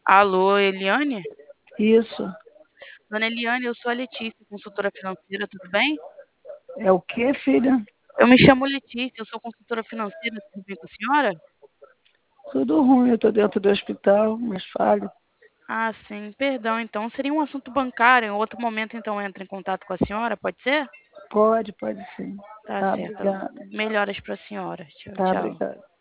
Alô, Eliane? Isso. Dona Eliane, eu sou a Letícia, consultora financeira, tudo bem? É o quê, filha? Eu me chamo Letícia, eu sou consultora financeira, tudo bem com a senhora? Tudo ruim, eu estou dentro do hospital, mas fale. Ah, sim, perdão, então seria um assunto bancário, em outro momento então eu entro em contato com a senhora, pode ser? Pode sim. Tá Tá, certo. obrigada. Melhoras para a senhora. Tchau, Tá, tchau. obrigada.